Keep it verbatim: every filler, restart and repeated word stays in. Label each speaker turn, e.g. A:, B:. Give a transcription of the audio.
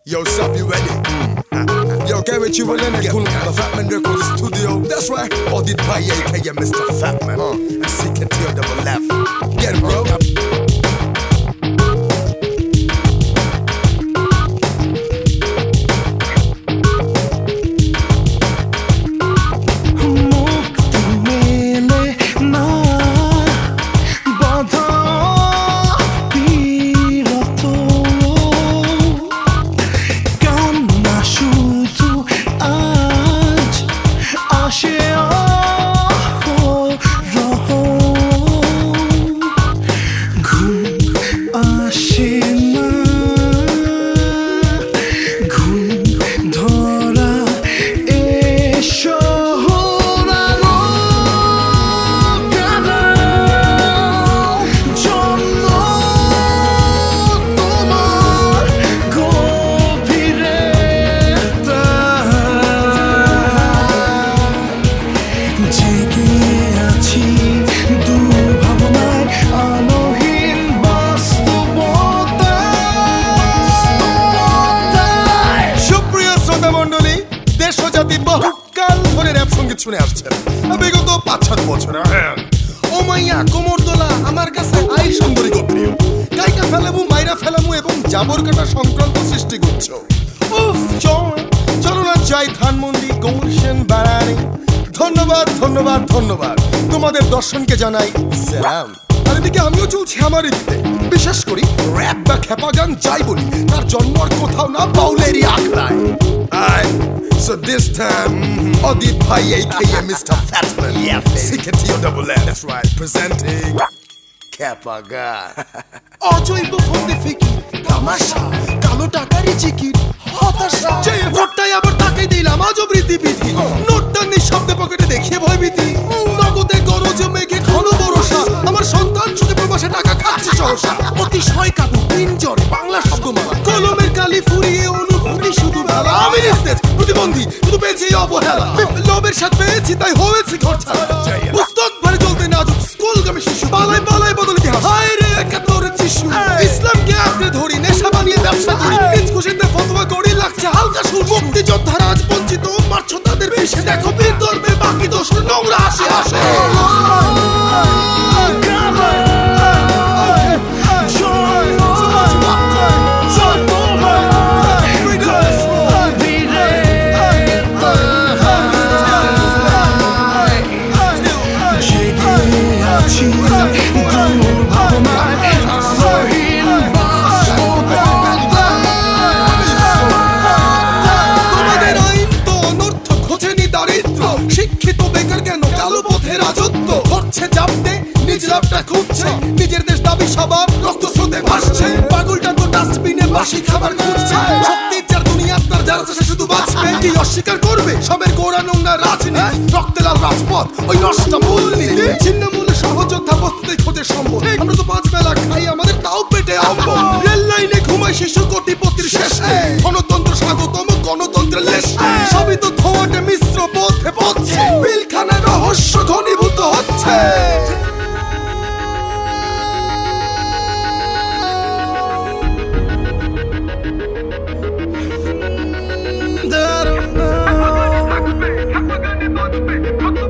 A: Yo, sup, you ready? Mm. Yo, get with you in the cool the Fatman Records studio. That's right. Audit by A K A Mister Fatman. Uh, and C K T O double F. Get him, bro. শুনে আসছেন বিগত পাঁচ সাত বছর। ও মাইয়া কোমর দোলা আমার কাছে আই সুন্দরী গোত্রীয় গাইকা ফেলামু মাইরা ফেলামু এবং জাবর কাটা সংক্রান্ত সৃষ্টি করছ। উফ চলো না যাই ধানমন্ডি গৌরসেন বাড়ানি। ধন্যবাদ ধন্যবাদ ধন্যবাদ তোমাদের দর্শনকে জানাই সালাম। আর এদিকে আমিও চলছি আমার দিতে বিশ্বাস করি র‍্যাপ বা খেপা গান যাই বলি তার জন্ম আর কোথাও না বাউলেরই আখড়ায়। So this time, mm-hmm. Audit by A K A Mister Fatman. Yeah, C K T O double F. That's right. Presenting Kepaga. অজৈব ফন্দি ফিকির তামাশা কালো টাকারই চিকির হতাশা যে ভোটটাই আবার তাকে দিলাম আজব রীতিবিধি নোটটা নিঃশব্দে পকেটে দেখিয়ে ভয়ভীতি নগদে গরজ মেঘে ঘন বরষা আমার সন্তান সুখে প্রবাসে টাকা খাচ্ছে সহসা অতিশয় কাবু পিঞ্জরে বাংলা শব্দমালা কলমের কালি ফুরিয়ে অনুভূতি শুধু বেলা আমি নিস্তেজ প্রতিবন্ধী শুধু পেয়েছি অবহেলা লোভের সাথে পেয়েছি তাই হয়েছি ঘর ছাড়া পুস্তক ভরে চলতে নাজুক স্কুলগামী শিশু পালাই পালাই বদল ইতিহাস হায় রে একাত্তরের শিশু ইসলামকে আঁকড়ে ধরি নেশা বানিয়ে ব্যবসা করি নিজ খুশিতে ফতোয়া করি লাগছে হালকা সুর মুক্তিযোদ্ধারা আজ বঞ্চিত মারছো তাদের বেশি দেখো বীর ধর্মে বাকি দোষ নোংরা আসে আসে শিক্ষিত বেকার কেন কালো পথে রাজত্ব হচ্ছে জাপতে নিজ লাভটা খুঁজছে নিজের দেশ দাবি সবার রক্ত স্রোতে ভাসছে পাগলটা তো ডাস্টবিনে বাসি খাবার খুঁজছে শক্তির যার দুনিয়া তার যারা সে শুধু বাঁচবে কি অস্বীকার করবে সবের গোড়া নোংরা রাজনীতি রক্তে লাল রাজপথ ওই নষ্ট মূলনীতি ছিন্নমূল্যে সহযোদ্ধা বস্তুতে খোঁজে সম্ভব আমরা তো পাঁচ বেলা খাই আমাদের তাও পেটে অম্ব রেল লাইনে ঘুমায় শিশু কোটিপতির শেষে গণতন্ত্র স্বাগতম গণতন্ত্রের লেশ সবই তো ধোঁয়াটে মিশ্র পথে পথে বিলখানার রহস্য ঘনীভূত হচ্ছে I don't know.